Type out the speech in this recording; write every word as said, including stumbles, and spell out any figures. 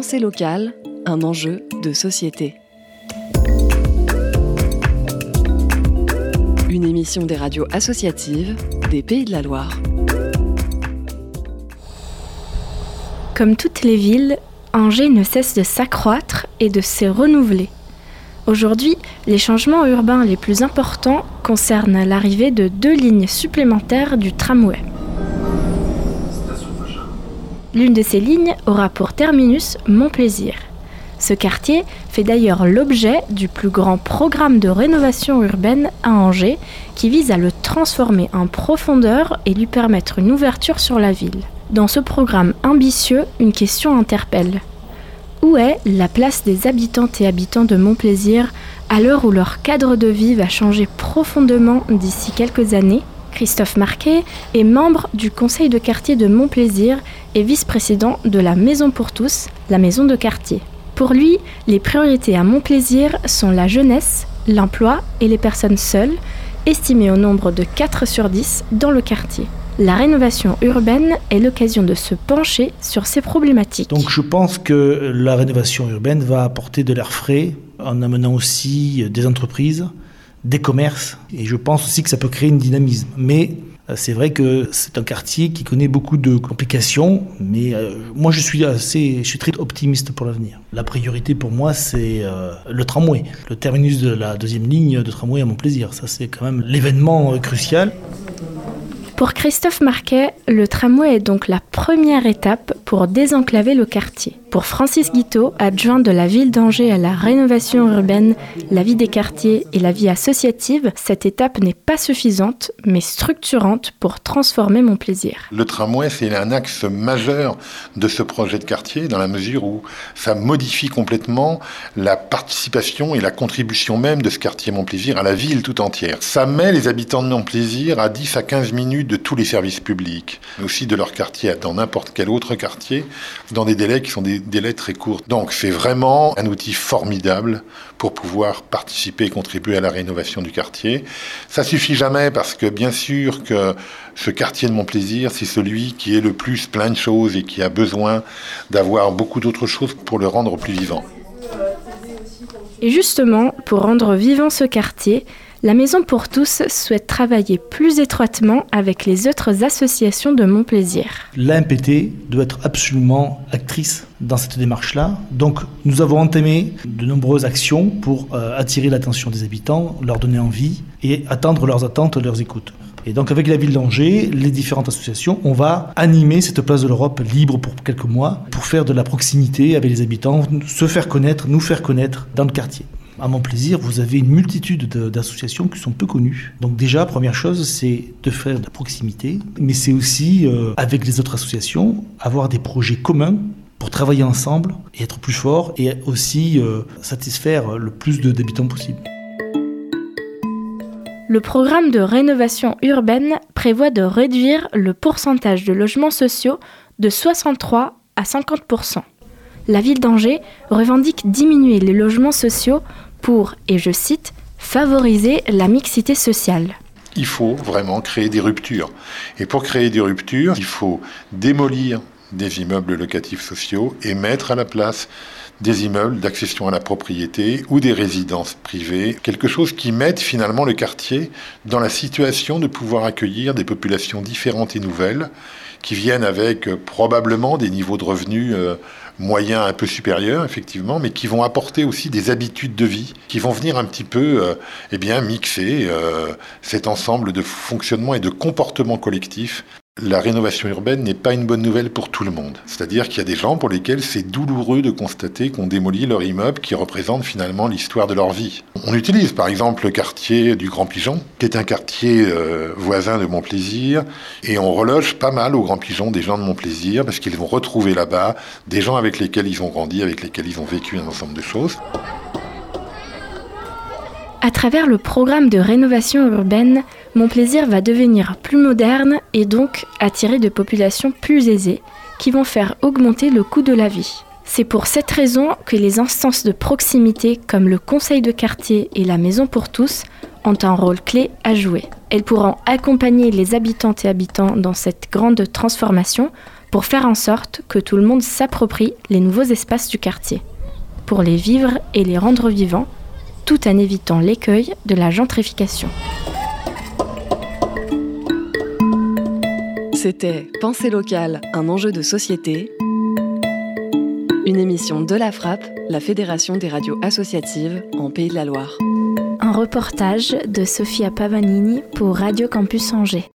Pensée locale, un enjeu de société. Une émission des radios associatives des Pays de la Loire. Comme toutes les villes, Angers ne cesse de s'accroître et de se renouveler. Aujourd'hui, les changements urbains les plus importants concernent l'arrivée de deux lignes supplémentaires du tramway. L'une de ces lignes aura pour terminus Montplaisir. Ce quartier fait d'ailleurs l'objet du plus grand programme de rénovation urbaine à Angers qui vise à le transformer en profondeur et lui permettre une ouverture sur la ville. Dans ce programme ambitieux, une question interpelle. Où est la place des habitantes et habitants de Montplaisir à l'heure où leur cadre de vie va changer profondément d'ici quelques années ? Christophe Marquet est membre du conseil de quartier de Montplaisir et vice-président de la Maison pour tous, la maison de quartier. Pour lui, les priorités à Montplaisir sont la jeunesse, l'emploi et les personnes seules, estimées au nombre de quatre sur dix dans le quartier. La rénovation urbaine est l'occasion de se pencher sur ces problématiques. Donc je pense que la rénovation urbaine va apporter de l'air frais en amenant aussi des entreprises, des commerces, et je pense aussi que ça peut créer une dynamisme. Mais c'est vrai que c'est un quartier qui connaît beaucoup de complications, mais euh, moi je suis assez, je suis très optimiste pour l'avenir. La priorité pour moi c'est euh, le tramway, le terminus de la deuxième ligne de tramway à Montplaisir. Ça c'est quand même l'événement euh, crucial. Pour Christophe Marquet, le tramway est donc la première étape pour désenclaver le quartier. Pour Francis Guiteau, adjoint de la ville d'Angers à la rénovation urbaine, la vie des quartiers et la vie associative, cette étape n'est pas suffisante, mais structurante pour transformer Montplaisir. Le tramway, c'est un axe majeur de ce projet de quartier, dans la mesure où ça modifie complètement la participation et la contribution même de ce quartier Montplaisir à la ville tout entière. Ça met les habitants de Montplaisir à dix à quinze minutes de tous les services publics, mais aussi de leur quartier dans n'importe quel autre quartier, dans des délais qui sont des délais très courts. Donc c'est vraiment un outil formidable pour pouvoir participer et contribuer à la rénovation du quartier. Ça suffit jamais parce que bien sûr que ce quartier de Montplaisir, c'est celui qui est le plus plein de choses et qui a besoin d'avoir beaucoup d'autres choses pour le rendre plus vivant. Et justement, pour rendre vivant ce quartier, la Maison pour tous souhaite travailler plus étroitement avec les autres associations de Montplaisir. L'A M P T doit être absolument actrice dans cette démarche-là. Donc nous avons entamé de nombreuses actions pour euh, attirer l'attention des habitants, leur donner envie et attendre leurs attentes, leurs écoutes. Et donc avec la ville d'Angers, les différentes associations, on va animer cette place de l'Europe libre pour quelques mois pour faire de la proximité avec les habitants, se faire connaître, nous faire connaître dans le quartier. À Montplaisir, vous avez une multitude de, d'associations qui sont peu connues. Donc déjà, première chose, c'est de faire de la proximité, mais c'est aussi, euh, avec les autres associations, avoir des projets communs pour travailler ensemble et être plus forts et aussi euh, satisfaire le plus de, d'habitants possible. Le programme de rénovation urbaine prévoit de réduire le pourcentage de logements sociaux de soixante-trois à cinquante pour cent. La ville d'Angers revendique diminuer les logements sociaux pour, et je cite, favoriser la mixité sociale. Il faut vraiment créer des ruptures. Et pour créer des ruptures, il faut démolir des immeubles locatifs sociaux et mettre à la place des immeubles d'accession à la propriété ou des résidences privées, quelque chose qui mette finalement le quartier dans la situation de pouvoir accueillir des populations différentes et nouvelles qui viennent avec euh, probablement des niveaux de revenus euh, moyens un peu supérieurs, effectivement, mais qui vont apporter aussi des habitudes de vie, qui vont venir un petit peu euh, eh bien, mixer euh, cet ensemble de fonctionnement et de comportements collectifs. La rénovation urbaine n'est pas une bonne nouvelle pour tout le monde. C'est-à-dire qu'il y a des gens pour lesquels c'est douloureux de constater qu'on démolit leur immeuble qui représente finalement l'histoire de leur vie. On utilise par exemple le quartier du Grand Pigeon, qui est un quartier euh, voisin de Montplaisir, et on reloge pas mal au Grand Pigeon des gens de Montplaisir parce qu'ils vont retrouver là-bas des gens avec lesquels ils ont grandi, avec lesquels ils ont vécu un ensemble de choses. À travers le programme de rénovation urbaine, Montplaisir va devenir plus moderne et donc attirer de populations plus aisées qui vont faire augmenter le coût de la vie. C'est pour cette raison que les instances de proximité comme le conseil de quartier et la Maison pour tous ont un rôle clé à jouer. Elles pourront accompagner les habitantes et habitants dans cette grande transformation pour faire en sorte que tout le monde s'approprie les nouveaux espaces du quartier, pour les vivre et les rendre vivants, tout en évitant l'écueil de la gentrification. C'était Pensée locale, un enjeu de société. Une émission de la Frappe, la Fédération des radios associatives en Pays de la Loire. Un reportage de Sofia Pavanini pour Radio Campus Angers.